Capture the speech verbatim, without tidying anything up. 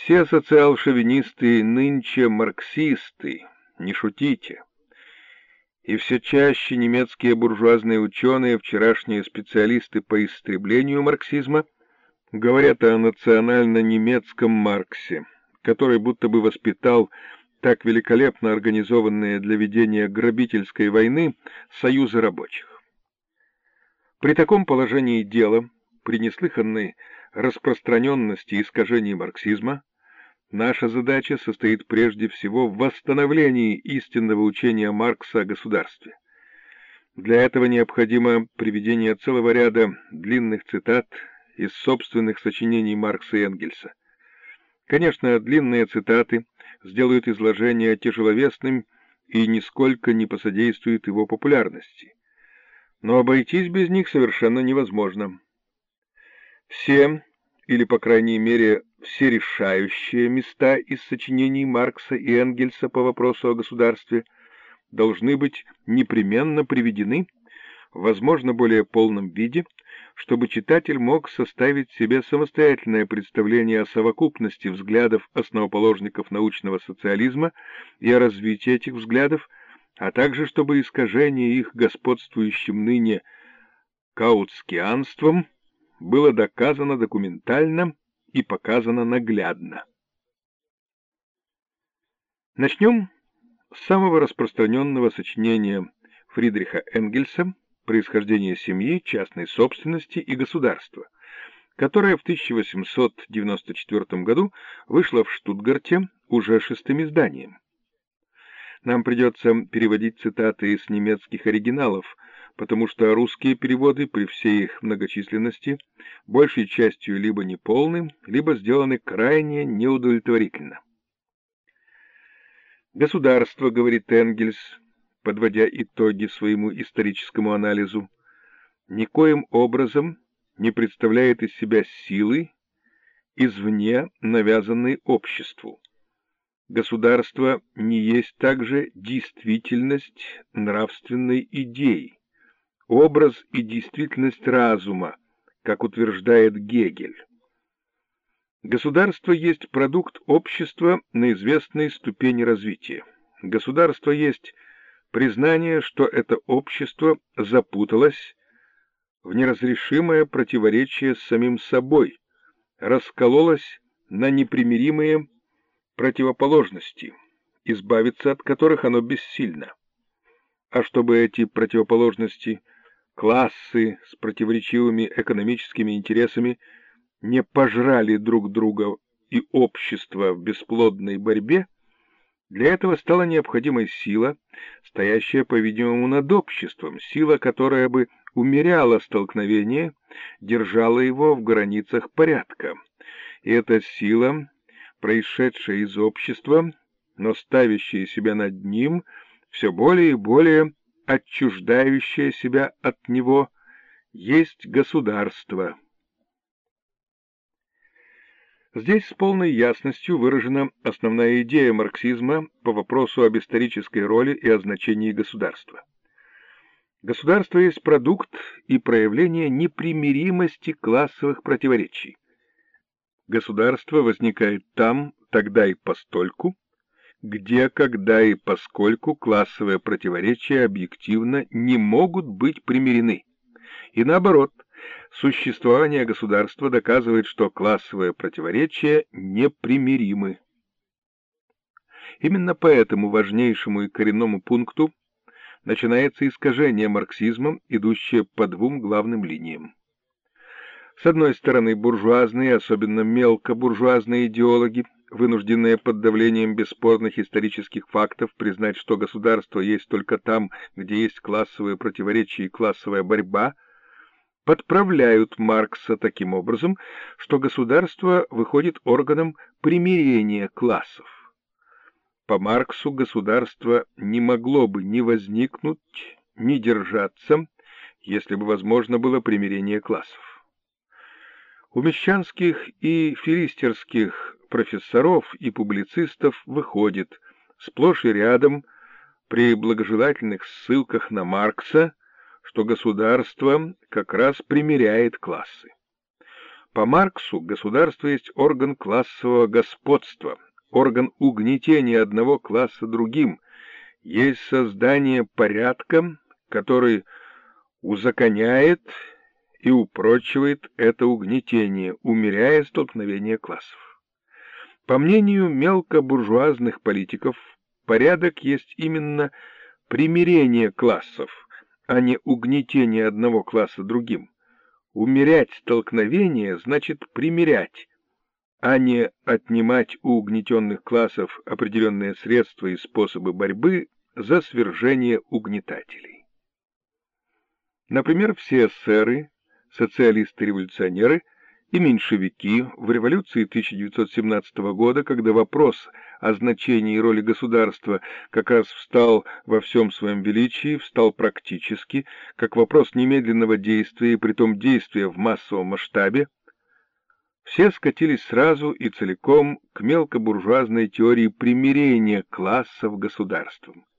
Все социал-шовинисты нынче марксисты, не шутите. И все чаще немецкие буржуазные ученые, вчерашние специалисты по истреблению марксизма, говорят о национально-немецком Марксе, который будто бы воспитал так великолепно организованные для ведения грабительской войны союзы рабочих. При таком положении дела, при неслыханной распространенности и искажении марксизма, наша задача состоит прежде всего в восстановлении истинного учения Маркса о государстве. Для этого необходимо приведение целого ряда длинных цитат из собственных сочинений Маркса и Энгельса. Конечно, длинные цитаты сделают изложение тяжеловесным и нисколько не посодействуют его популярности. Но обойтись без них совершенно невозможно. Все, или, по крайней мере, все решающие места из сочинений Маркса и Энгельса по вопросу о государстве должны быть непременно приведены в, возможно, более полном виде, чтобы читатель мог составить себе самостоятельное представление о совокупности взглядов основоположников научного социализма и о развитии этих взглядов, а также чтобы искажение их господствующим ныне каутскианством было доказано документально и показано наглядно. Начнем с самого распространенного сочинения Фридриха Энгельса «Происхождение семьи, частной собственности и государства», которое в тысяча восемьсот девяносто четвёртом году вышло в Штутгарте уже шестым изданием. Нам придется переводить цитаты из немецких оригиналов, потому что русские переводы при всей их многочисленности большей частью либо неполны, либо сделаны крайне неудовлетворительно. «Государство, — говорит Энгельс, подводя итоги своему историческому анализу, — никоим образом не представляет из себя силы, извне навязанной обществу. Государство не есть также действительность нравственной идеи, образ и действительность разума, как утверждает Гегель. Государство есть продукт общества на известной ступени развития. Государство есть признание, что это общество запуталось в неразрешимое противоречие с самим собой, раскололось на непримиримые противоположности, избавиться от которых оно бессильно. А чтобы эти противоположности, классы с противоречивыми экономическими интересами, не пожрали друг друга и общество в бесплодной борьбе, для этого стала необходимой сила, стоящая, по-видимому, над обществом, сила, которая бы умеряла столкновение, держала его в границах порядка. И эта сила, происшедшая из общества, но ставящая себя над ним, все более и более отчуждающая себя от него, есть государство. Здесь с полной ясностью выражена основная идея марксизма по вопросу об исторической роли и о значении государства. Государство есть продукт и проявление непримиримости классовых противоречий. Государство возникает там, тогда и постольку, где, когда и поскольку классовые противоречия объективно не могут быть примирены. И наоборот, существование государства доказывает, что классовые противоречия непримиримы. Именно по этому важнейшему и коренному пункту начинается искажение марксизмом, идущее по двум главным линиям. С одной стороны, буржуазные, особенно мелкобуржуазные идеологи, вынужденные под давлением бесспорных исторических фактов признать, что государство есть только там, где есть классовые противоречия и классовая борьба, подправляют Маркса таким образом, что государство выходит органом примирения классов. По Марксу государство не могло бы ни возникнуть, ни держаться, если бы возможно было примирение классов. У мещанских и филистерских профессоров и публицистов выходит сплошь и рядом при благожелательных ссылках на Маркса, что государство как раз примиряет классы. По Марксу государство есть орган классового господства, орган угнетения одного класса другим, есть создание порядка, который узаконяет и упрочивает это угнетение, умеряя столкновение классов. По мнению мелкобуржуазных политиков, порядок есть именно примирение классов, а не угнетение одного класса другим. Умерять столкновение значит примирять, а не отнимать у угнетенных классов определенные средства и способы борьбы за свержение угнетателей. Например, все эсеры, социалисты-революционеры и меньшевики в революции тысяча девятьсот семнадцатого года, когда вопрос о значении и роли государства как раз встал во всем своем величии, встал практически, как вопрос немедленного действия и притом действия в массовом масштабе, все скатились сразу и целиком к мелкобуржуазной теории примирения классов государством.